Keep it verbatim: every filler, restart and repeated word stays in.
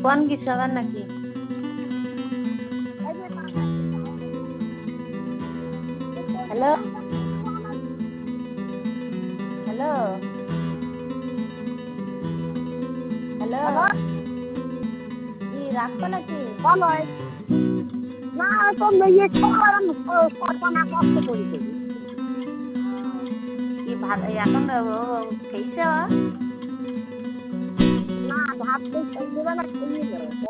কোন কিছু আবার নাকি? হ্যালো হ্যালো হ্যালো, কি রাখবো নাকি? বলো না তো মেয়ে কল্পনা কষ্ট করি করি কি ভাত এখন খেয়েছ? না ভাত তো খেয়ে না খেয়ে